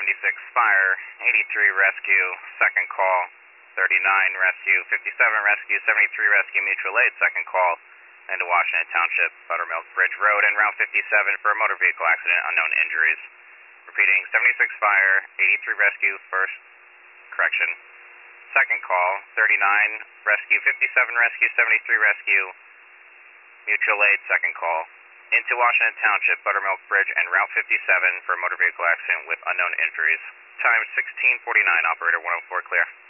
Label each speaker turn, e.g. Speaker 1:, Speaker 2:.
Speaker 1: 76 fire, 83 rescue, second call, 39 rescue, 57 rescue, 73 rescue, mutual aid, second call, into Washington Township, Buttermilk Bridge Road, en route 57 for a motor vehicle accident, unknown injuries. Repeating, 76 fire, 83 rescue, first, correction, second call, 39 rescue, 57 rescue, 73 rescue, mutual aid, second call, into Washington Township, Buttermilk Bridge, en route 57 for a motor vehicle accident with unknown injuries. Time 16:49, operator 104, clear.